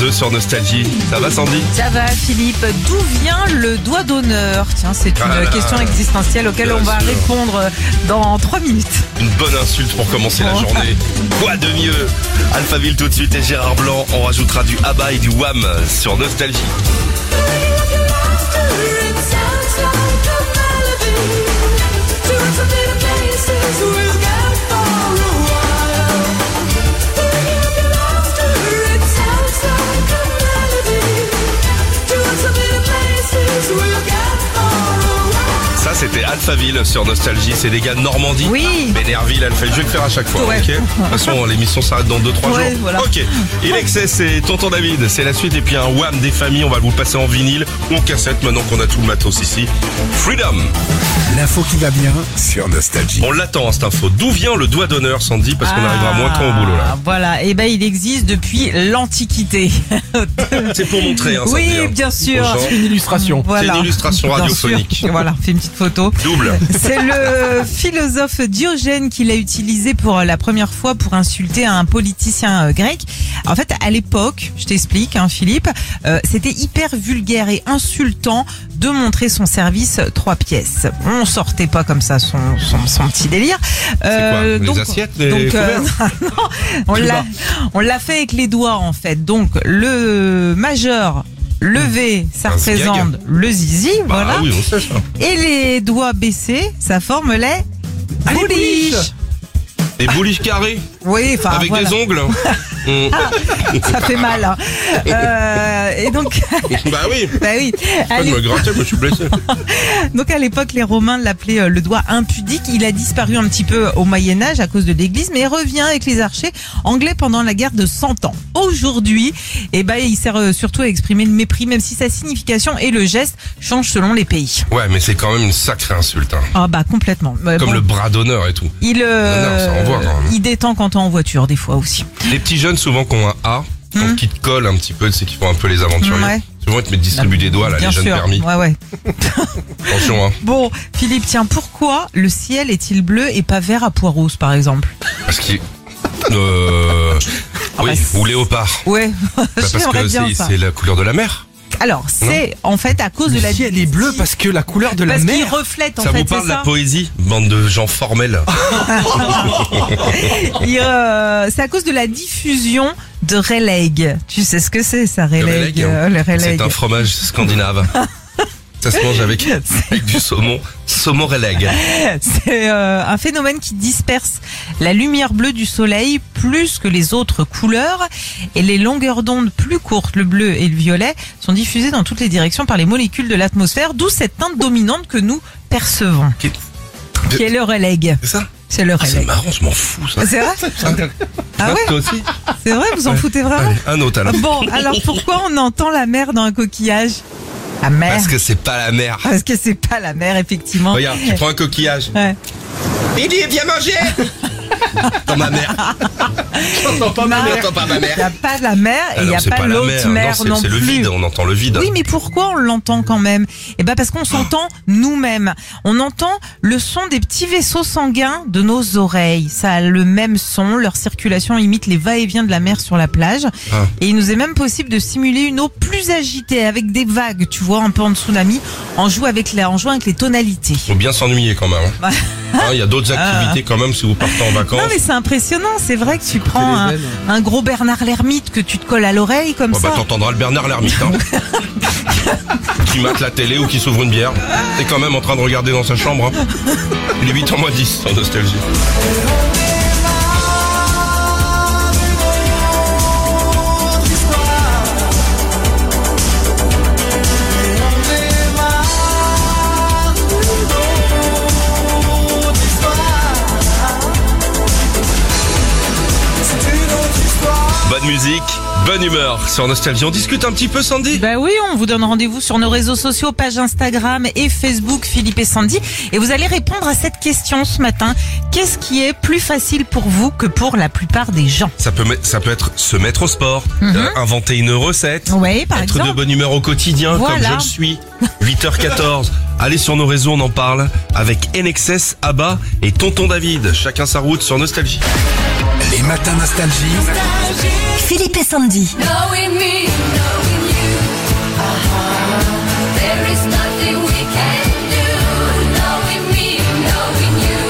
22 sur Nostalgie. Ça va Sandy? Ça va Philippe, d'où vient le doigt d'honneur? Tiens, c'est une question existentielle auquel on va répondre dans 3 minutes. Une bonne insulte pour commencer la journée. Quoi de mieux? Alphaville tout de suite et Gérard Blanc. On rajoutera du ABBA et du Wham sur Nostalgie. Ça c'était Alphaville sur Nostalgie, c'est des gars de Normandie. Oui. Bénerville, elle fait, je vais le faire à chaque fois, Ouais. ok? De toute façon, l'émission s'arrête dans 2-3 jours. Voilà. Ok. INXS, c'est Tonton David, c'est la suite. Et puis un Wham des familles, on va vous le passer en vinyle ou en cassette maintenant qu'on a tout le matos ici. Freedom. L'info qui va bien sur Nostalgie. On l'attend, cette info. D'où vient le doigt d'honneur, Sandy? Parce qu'on arrivera moins quand au boulot, là. Voilà, et il existe depuis l'Antiquité. C'est pour montrer, hein, Oui, Sandy, hein, bien sûr. aux gens. Une illustration. Voilà. C'est une illustration Bien radiophonique. sûr. Voilà, fais une petite photo. Double. C'est le philosophe Diogène qui l'a utilisé pour la première fois pour insulter un politicien grec. En fait, à l'époque, je t'explique, hein, Philippe, c'était hyper vulgaire et insultant de montrer son service 3 pièces. On sortait pas comme ça son petit délire. C'est quoi? Les assiettes, les couverts non, on l'a fait avec les doigts en fait. Donc le majeur levé, ça Un représente sgag. le zizi, Bah voilà. oui, on sait ça. Et les doigts baissés, ça forme les bouliches. Des bouliches carrées Oui, enfin avec voilà. des ongles. Ça fait mal. Hein. Et donc, Bah oui. bah oui. Je me grattais, je me suis blessé. Donc à l'époque, les Romains l'appelaient le doigt impudique. Il a disparu un petit peu au Moyen-Âge à cause de l'Église, mais il revient avec les archers anglais pendant la guerre de 100 ans. Aujourd'hui, il sert surtout à exprimer le mépris, même si sa signification et le geste changent selon les pays. Ouais, mais c'est quand même une sacrée insulte. Hein. Ah bah complètement. Comme le bras d'honneur et tout. Il ça envoie quand même. il détend quand t'es en voiture des fois aussi. Les petits jeunes, souvent, qui ont un A, donc qui te collent un petit peu, c'est qu'ils font un peu les aventuriers. Ouais. Souvent, ils te distribuent des doigts, là, Bien les jeunes sûr. permis. Ouais. Attention, hein. Bon, Philippe, tiens, pourquoi le ciel est-il bleu et pas vert à pois rose, par exemple? Parce qu'il... oui, bah, ou léopard. Ouais, Bah, parce j'aimerais que bien ça. c'est la couleur de la mer. Alors, c'est en fait à cause de la... ciel est bleu parce que la couleur de la Parce qu'il mer. reflète en Ça fait, vous parle c'est de la ça. poésie? Bande de gens formels. C'est à cause de la diffusion de Rayleigh. Tu sais ce que c'est ça, Rayleigh? Rayleigh, hein. Le Rayleigh. C'est un fromage scandinave. Ça se mange avec du saumon. Saumon Rayleigh. C'est un phénomène qui disperse la lumière bleue du soleil plus que les autres couleurs, et les longueurs d'onde plus courtes, le bleu et le violet, sont diffusées dans toutes les directions par les molécules de l'atmosphère, d'où cette teinte dominante que nous percevons. Qui est le Rayleigh. C'est ça? C'est le Ah, c'est Rayleigh. marrant, je m'en fous, ça. C'est vrai? Ah ouais? Toi aussi? C'est vrai, vous en foutez vraiment? Allez, un autre alors. Bon, alors pourquoi on entend la mer dans un coquillage? La mer. Parce que c'est pas la mer. Parce que c'est pas la mer, effectivement. Regarde, tu prends un coquillage. Ouais. Il dit, viens manger. Dans ma mère. J'entends pas ma mère. J'entends pas ma mère. Il n'y a pas la mer et il n'y a c'est pas la l'autre mer Non, non c'est le plus. vide, on entend le vide. Oui, mais pourquoi on l'entend quand même? Eh ben parce qu'on s'entend nous-mêmes. On entend le son des petits vaisseaux sanguins de nos oreilles. Ça a le même son. Leur circulation imite les va-et-vient de la mer sur la plage. Ah. Et il nous est même possible de simuler une eau plus agitée avec des vagues, tu vois, un peu en tsunami, en jouant avec les tonalités. Faut bien s'ennuyer quand même. Hein. Il y a d'autres activités quand même si vous partez en vacances. Non mais c'est impressionnant, c'est vrai que tu prends un gros Bernard l'ermite que tu te colles à l'oreille comme Bah, ça. t'entendras le Bernard l'ermite. Hein. Qui mate la télé ou qui s'ouvre une bière. T'es quand même en train de regarder dans sa chambre. Hein. Il est 8h moins 10 sur Nostalgie. Bonne musique, bonne humeur sur Nostalgie. On discute un petit peu, Sandy? Bah oui, on vous donne rendez-vous sur nos réseaux sociaux, page Instagram et Facebook Philippe et Sandy. Et vous allez répondre à cette question ce matin. Qu'est-ce qui est plus facile pour vous que pour la plupart des gens? Ça peut être se mettre au sport, inventer une recette, Oui, par être exemple. de bonne humeur au quotidien, Voilà. comme je le suis. 8h14. Allez sur nos réseaux, on en parle avec INXS, ABBA et Tonton David. Chacun sa route sur Nostalgie. Les Les matins nostalgie. Philippe et Sandy. Knowing me, knowing you. There is nothing we can do. Knowing me, knowing you.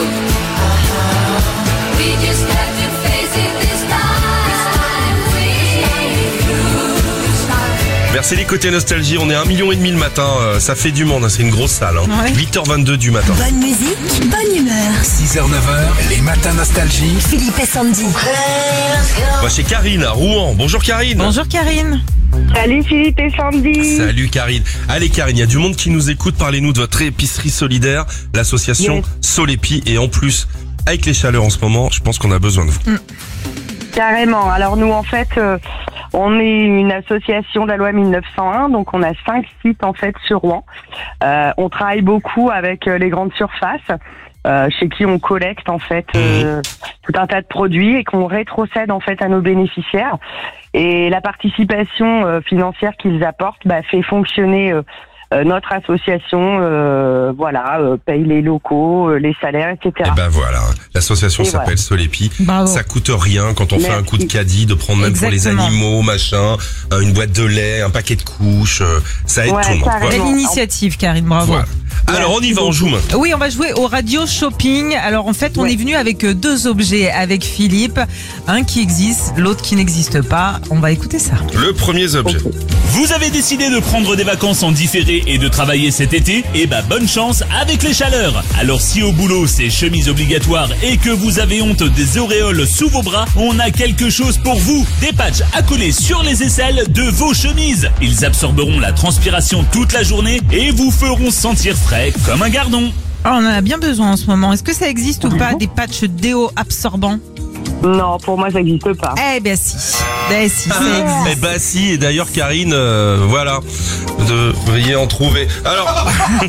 We just have to face it this time. We lose. Merci les côtés nostalgie, on est 1,5 million le matin, ça fait du monde, hein, c'est une grosse salle. Hein. Ouais. 8h22 du matin. Bonne musique, bonne humeur. 6h, 9h, les matins nostalgie. Philippe et Sandy. On va chez Karine à Rouen. Bonjour Karine. Bonjour Karine. Salut Philippe et Sandy. Salut Karine. Allez Karine, il y a du monde qui nous écoute, parlez-nous de votre épicerie solidaire, l'association Yes. Solepi, et en plus, avec les chaleurs en ce moment, je pense qu'on a besoin de vous. Carrément. Alors nous en fait, on est une association de la loi 1901, donc on a 5 sites en fait sur Rouen. On travaille beaucoup avec les grandes surfaces, chez qui on collecte en fait tout un tas de produits et qu'on rétrocède en fait à nos bénéficiaires. Et la participation financière qu'ils apportent fait fonctionner notre association, paye les locaux, les salaires, etc. Et ben voilà, l'association Et s'appelle voilà. Solepi. Bravo. Ça coûte rien quand on fait un coup de caddie, de prendre même pour les Exactement. animaux, machin, une boîte de lait, un paquet de couches, ça aide Ouais, tout le monde. carrément. Voilà. Belle initiative Karine, bravo. Voilà. Alors on y va, on joue maintenant. Oui, on va jouer au radio shopping. Alors en fait, on est venu avec 2 objets avec Philippe, un qui existe, l'autre qui n'existe pas. On va écouter ça. Le premier objet. Vous avez décidé de prendre des vacances en différé et de travailler cet été? Eh ben bonne chance avec les chaleurs. Alors si au boulot c'est chemise obligatoire et que vous avez honte des auréoles sous vos bras, on a quelque chose pour vous. Des patchs à coller sur les aisselles de vos chemises. Ils absorberont la transpiration toute la journée et vous feront sentir frais comme un gardon. Ah, on en a bien besoin en ce moment. Est-ce que ça existe ou pas des patchs déo absorbants? Non, pour moi ça n'existe pas. Eh ben si. Eh si, ça Eh existe. bah si, et d'ailleurs Karine, voilà, vous devriez en trouver. Alors,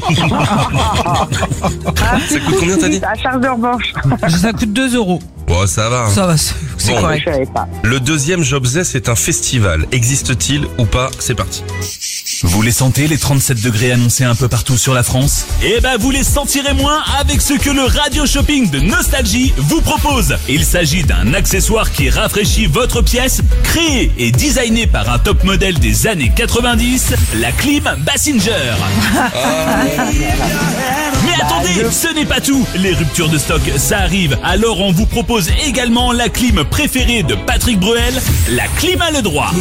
ça coûte combien t'as dit? À charge de revanche. Ça coûte 2 €. Bon, ça va. Hein. Ça va, c'est Bon. correct. Je savais pas. Le deuxième objet, c'est un festival. Existe-t-il ou pas? C'est parti. Vous les sentez, les 37 degrés annoncés un peu partout sur la France? Eh ben, vous les sentirez moins avec ce que le radio shopping de Nostalgie vous propose. Il s'agit d'un accessoire qui rafraîchit votre pièce, créé et designé par un top modèle des années 90, la clim Bassinger. Mais attendez, ce n'est pas tout. Les ruptures de stock, ça arrive. Alors on vous propose également la clim préférée de Patrick Bruel, la clim à le droit.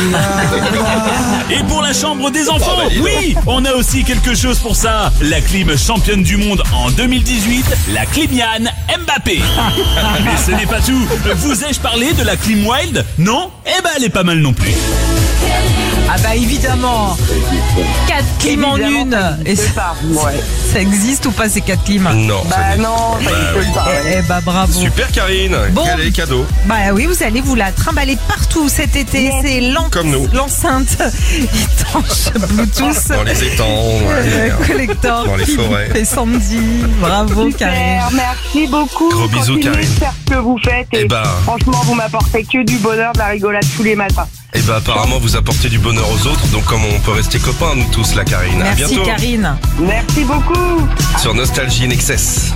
Et pour la chambre des enfants, oui, on a aussi quelque chose pour ça. La clim championne du monde en 2018, la Climiane Mbappé. Mais ce n'est pas tout. Vous ai-je parlé de la clim Wild? Non? Eh ben elle est pas mal non plus. Ah bah évidemment. 4 clims en Évidemment, une. ça Et n'existe pas. Ouais. ça existe ou pas ces 4 clims? Non. ça Bah n'est- non, ça n'existe pas. ouais. Eh bah bravo. Super Karine. Bon. Quel est les cadeaux? Bah oui, vous allez vous la trimballer partout cet été. C'est Comme nous. l'enceinte étanche Bluetooth. Dans les étangs, Collector. dans les forêts. Et Sandy. Bravo Karine. Super, merci beaucoup. Gros bisous, Continuez Karine. de faire ce que vous faites et Eh ben. franchement vous m'apportez que du bonheur, de la rigolade tous les matins. Et bah apparemment vous apportez du bonheur aux autres, donc comme on peut rester copains nous tous là Karine. À Merci bientôt Karine. Merci beaucoup. sur Nostalgie in Excess.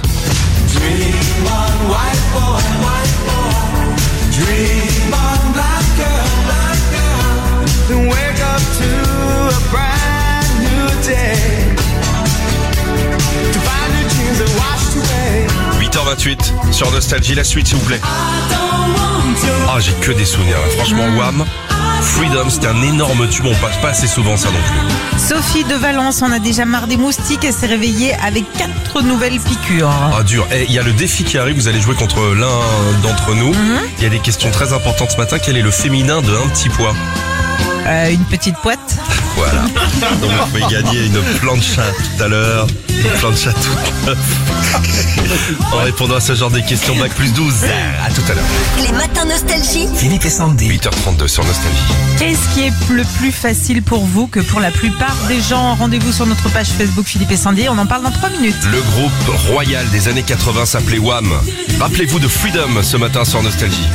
Wake up to a brand new day. To find your dreams are washed away. 8h28 sur Nostalgie, la suite s'il vous plaît. Ah j'ai que des souvenirs là. Franchement Wham, Freedom c'était un énorme tube, on passe pas assez souvent ça non plus. Sophie de Valence en a déjà marre des moustiques. Elle s'est réveillée avec 4 nouvelles piqûres. Ah dur, et il y a le défi qui arrive, vous allez jouer contre l'un d'entre nous. Il y a des questions très importantes ce matin, quel est le féminin de un petit pois? Une petite poite. Voilà. Donc vous pouvez gagner une plancha tout à l'heure. Une plancha toute neuve. En répondant à ce genre de questions, bac plus 12. À tout à l'heure. Les matins nostalgie. Philippe et Sandy. 8h32 sur Nostalgie. Qu'est-ce qui est le plus facile pour vous que pour la plupart des gens? Rendez-vous sur notre page Facebook Philippe et Sandy. On en parle dans 3 minutes. Le groupe royal des années 80 s'appelait Wham. Rappelez-vous de Freedom ce matin sur Nostalgie.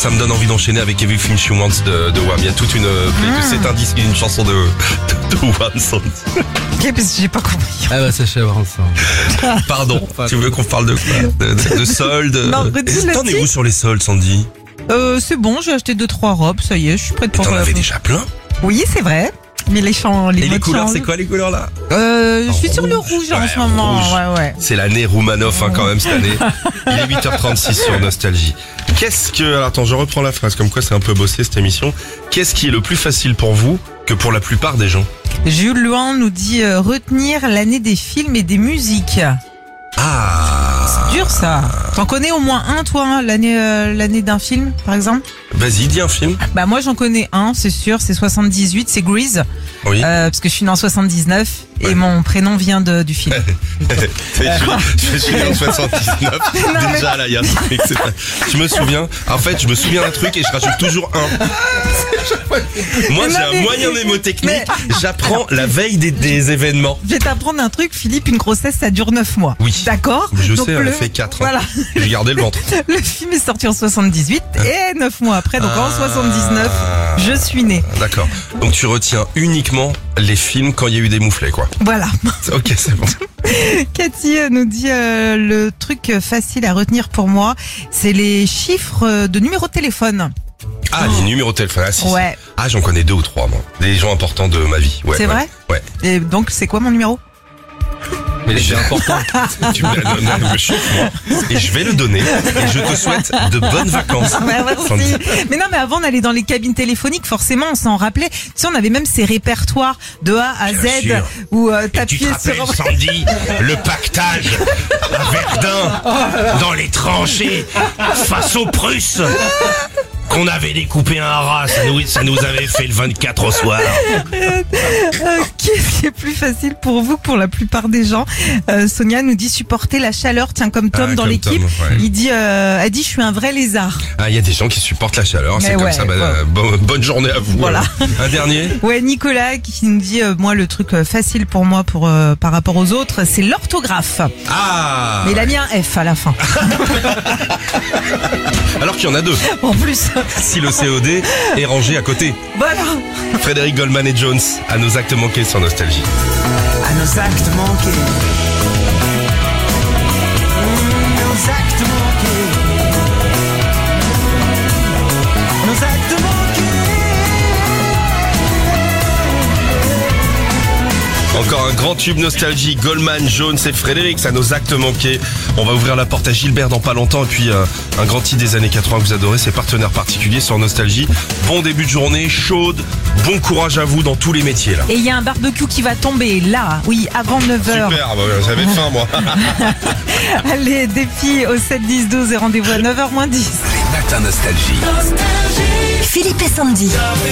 ça me donne envie d'enchaîner avec Everything She Wants de Wham. Il y a toute une c'est un disque, une chanson de Wham, Sandy. Ok, parce que j'ai pas compris. Ah bah c'est chez ça. Pardon, tu veux qu'on parle de quoi? De soldes? Non, redis le T'en es titre. où sur les soldes, Sandy? C'est bon, j'ai acheté 2-3 robes, ça y est, je suis prête pour... T'en avais déjà plein? Oui, c'est vrai. Mais les Et les modes couleurs, changent. c'est quoi les couleurs là? Je suis sur le rouge en Ouais, ce moment. rouge. Ouais. C'est l'année Roumanoff quand même cette année. Il est 8h36 sur Nostalgie. Alors, attends, je reprends la phrase, comme quoi c'est un peu bossé cette émission. Qu'est-ce qui est le plus facile pour vous que pour la plupart des gens? Jules Luan nous dit retenir l'année des films et des musiques. Ah, Dur ça. T'en connais au moins un toi, hein, l'année d'un film par exemple? vas-y, dis un film. Bah moi j'en connais un, c'est sûr, c'est 78, c'est Grease. Oui. Parce que je suis né en 79 Ouais. et mon prénom vient du film. Je suis en 79. Déjà là, il y a un truc. Je me souviens. En fait, je me souviens d'un truc et je rajoute toujours un. Moi, Mais j'ai non, un mais- moyen mnémotechnique. mais- J'apprends la veille des événements. Je vais t'apprendre un truc, Philippe, une grossesse ça dure 9 mois. Oui. D'accord? Je Donc, sais, elle fait 4. Voilà. J'ai gardé le ventre. Le film est sorti en 78 et 9 mois après, donc en 79, je suis née. D'accord. Donc tu retiens uniquement les films quand il y a eu des mouflets, quoi. Voilà. Ok, c'est bon. Cathy nous dit le truc facile à retenir pour moi, c'est les chiffres de numéro de téléphone. Ah, les numéros de téléphone. Ah, si, si. Ouais. Ah, j'en connais 2 ou 3, moi. Des gens importants de ma vie. Ouais, C'est ouais. vrai? Ouais. Et donc, c'est quoi mon numéro? Mais c'est important. Tu me donnes le chiffre, moi. Et je vais le donner. Et je te souhaite de bonnes vacances. Bah, merci. Sandy. Mais non, mais avant, on allait dans les cabines téléphoniques, forcément, on s'en rappelait. Tu sais, on avait même ces répertoires de A à Bien Z sûr. où Et tu te t'appuyais rappelles, sur... Sandy, le pactage à Verdun, dans les tranchées, face aux Prusses, qu'on avait découpé un rat, ça nous avait fait le 24 au soir. Qu'est-ce qui est plus facile pour vous que pour la plupart des gens? Sonia nous dit supporter la chaleur, tiens, comme Tom Ah, dans comme l'équipe. Tom, ouais. Il dit, elle dit, je suis un vrai lézard. Ah, il y a des gens qui supportent la chaleur, c'est Mais comme ouais, ça. ouais. Bonne journée à vous. Voilà. Un dernier? Ouais, Nicolas qui nous dit, moi, le truc facile pour moi par rapport aux autres, c'est l'orthographe. Ah! Mais il a mis un F à la fin. Alors qu'il y en a 2. En plus. Si le COD est rangé à côté. Voilà. Frédéric Goldman et Jones, à nos actes manqués sur Nostalgie. À nos actes manqués. Nos actes manqués. Nos actes manqués. Encore un grand tube Nostalgie, Goldman, Jones et Frédéric, ça nos actes manqués. On va ouvrir la porte à Gilbert dans pas longtemps et puis un grand titre des années 80 que vous adorez, ses partenaires particuliers sur Nostalgie. Bon début de journée, chaude, bon courage à vous dans tous les métiers là. Et il y a un barbecue qui va tomber là, oui, avant 9h. Super, bah, j'avais faim moi. Allez, défi au 7-10-12 et rendez-vous à 9h moins 10. Les matins nostalgie. Philippe et Sandy.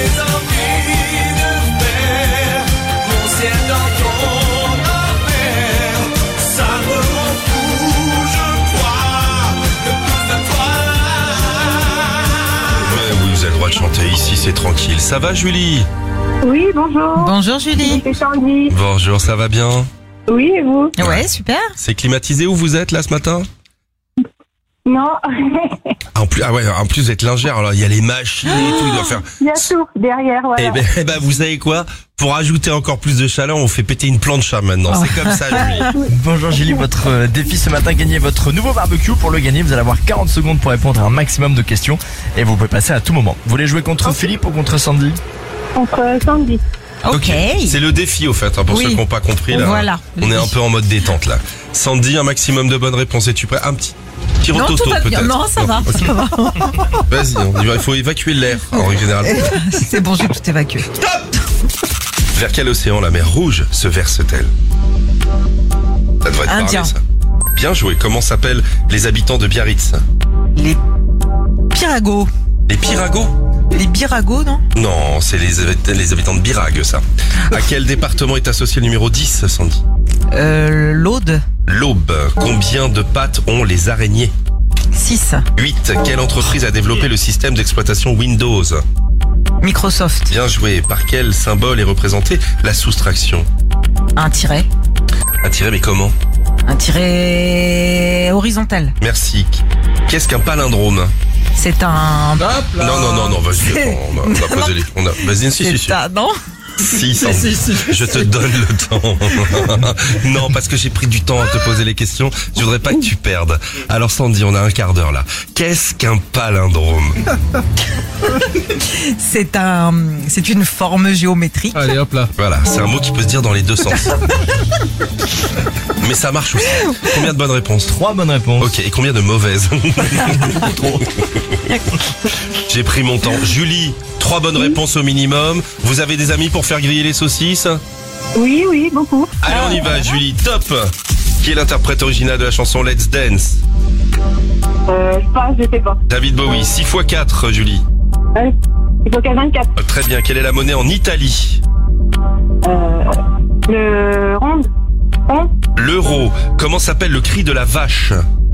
Ouais, vous avez le droit de chanter ici, c'est tranquille. Ça va Julie? Oui, bonjour. Bonjour Julie. C'est Sandy. Bonjour, ça va bien? Oui, et vous? Ouais, super. C'est climatisé où vous êtes là ce matin? Non, En plus, en plus vous êtes lingère, alors il y a les machines et tout, il doit faire... il y a tout derrière, voilà. Eh ben, vous savez quoi? Pour ajouter encore plus de chaleur, on fait péter une plancha maintenant. C'est comme ça, Julie. Bonjour Julie, votre défi ce matin, gagnez votre nouveau barbecue. Pour le gagner, vous allez avoir 40 secondes pour répondre à un maximum de questions et vous pouvez passer à tout moment. Vous voulez jouer contre Philippe ou contre Sandy? Contre Sandy. Ok. C'est le défi au fait, hein, pour Oui. ceux qui n'ont pas compris. Là, Voilà. on est un peu en mode détente là. Sandy, un maximum de bonnes réponses. Es-tu prêt? Un petit Non, rotosto tout va bien. peut-être. Non, ça va. ok. Ça va. Vas-y, on y va. Il faut évacuer l'air en règle générale. C'est bon, j'ai tout évacué. Vers quel océan la mer Rouge se verse-t-elle? Ça devrait être Indien. parlé, ça. Bien joué. Comment s'appellent les habitants de Biarritz? Les Piragos. Les Piragos? Les Biragos, non? Non, c'est les habitants de Birague, ça. À quel département est associé le numéro 10, Sandy? L'Aude. L'Aube. Combien de pattes ont les araignées? 6. 8. Quelle entreprise a développé le système d'exploitation Windows? Microsoft. Bien joué. Par quel symbole est représentée la soustraction? Un tiret. Un tiret, mais comment? Un tiret horizontal. Merci. Qu'est-ce qu'un palindrome? C'est un... Hop là. Non, vas-y, attends, on a posé les... Vas-y, si. C'est un... Non. Si, Sandy, je te donne le temps. Non, parce que j'ai pris du temps à te poser les questions. Je voudrais pas que tu perdes. Alors Sandy, on a un quart d'heure là. Qu'est-ce qu'un palindrome? C'est une forme géométrique. Allez, hop là. Voilà, c'est un mot qui peut se dire dans les deux sens. Mais ça marche aussi. Combien de bonnes réponses? 3 bonnes réponses. Ok, et combien de mauvaises? Trop. J'ai pris mon temps. Julie, 3 bonnes réponses au minimum. Vous avez des amis pour faire griller les saucisses? Oui, beaucoup. Allez, on y va, Julie, top. Qui est l'interprète original de la chanson Let's Dance? Je sais pas. David Bowie. 6 x 4, Julie. Il faut qu'à 24. Très bien, quelle est la monnaie en Italie? Le ronde. L'euro. Comment s'appelle le cri de la vache?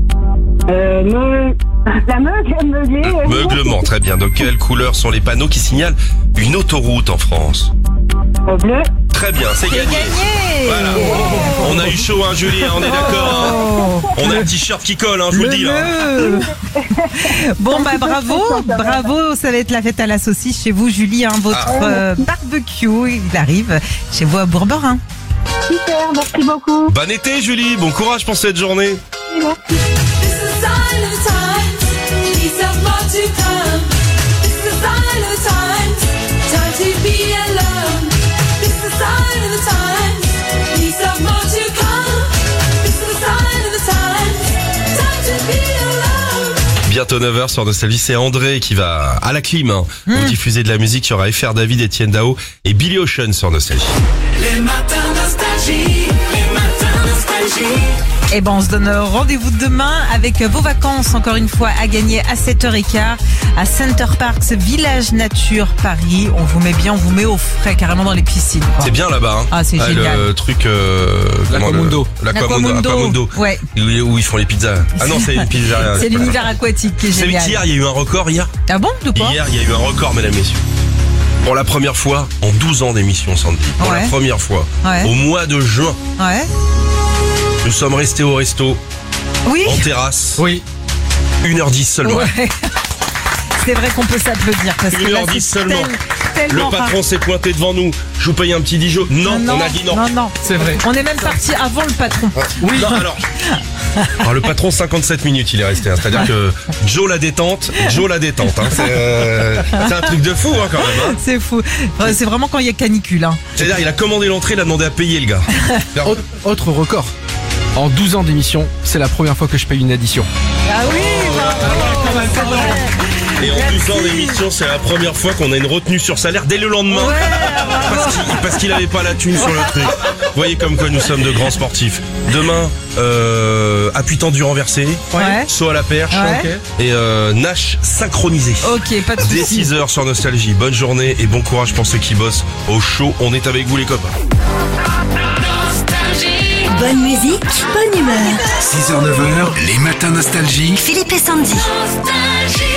La meugler. Meuglement, très bien. De quelle couleur sont les panneaux qui signalent une autoroute en France? Bleu. Très bien, c'est gagné. Voilà. On a eu chaud, hein, Julie, hein, on est d'accord. Hein. On a un t-shirt qui colle, hein, je vous le dis. Hein. Bon, bah bravo, ça va être la fête à la saucisse chez vous, Julie. Hein, votre barbecue, il arrive chez vous à Bourg-Borin. Super, merci beaucoup. Bon été, Julie, bon courage pour cette journée. This is silent times, peace of more to come. This is silent times, time to be alone. This is silent times, peace of more to come. This is silent times, time to be alone. Bientôt 9h sur Nostalgie, c'est André qui va à la clim vous diffuser de la musique. Il y aura FR David, Etienne Dao et Billy Ocean sur Nostalgie. Les matins nostalgie, les matins nostalgie. Et ben on se donne rendez-vous demain avec vos vacances encore une fois à gagner à 7h15 à Center Parks Village Nature Paris. On vous met bien, on vous met au frais carrément dans les piscines. Quoi. C'est bien là-bas. Hein. Ah, c'est génial. Le truc L'Aquamundo. L'Aquamundo. Ouais. Où ils font les pizzas. Ah non, c'est une pizzeria. C'est l'univers aquatique qui est C'est génial. qu'hier, il y a eu un record hier. Ah bon, de quoi? Hier, il y a eu un record, mesdames et messieurs. Pour la première fois en 12 ans d'émission, Sandy. Pour la première fois. Ouais. Au mois de juin. Ouais. Nous sommes restés au resto. Oui. En terrasse. Oui. 1h10 seulement. Ouais. C'est vrai qu'on peut s'applaudir parce que là, 1h10 c'est seulement. Le tellement patron rare. s'est pointé devant nous. Je vous paye un petit Dijon. Non, on a dit non. Non. C'est vrai. On est même parti avant le patron. Oui. Non, alors le patron 57 minutes il est resté. Hein. C'est-à-dire que Joe la détente. Hein. C'est un truc de fou hein, quand même. Hein. C'est fou. Ouais, c'est vraiment quand il y a canicule. Hein. C'est-à-dire il a commandé l'entrée, il a demandé à payer le gars. Autre record. En 12 ans d'émission, c'est la première fois que je paye une addition. Ah oui, c'est vrai. Et en 12 ans d'émission, c'est la première fois qu'on a une retenue sur salaire dès le lendemain. Parce qu'il avait pas la thune sur le truc. Vous voyez comme quoi nous sommes de grands sportifs. Demain, appui tendu renversé, Ouais. saut à la perche Ouais. et Nash synchronisé. Ok, pas de Dès soucis. 6h sur Nostalgie. Bonne journée et bon courage pour ceux qui bossent au show. On est avec vous les copains. Bonne musique, bonne humeur. 6h, 9h, les matins nostalgie. Philippe et Sandy. Nostalgie.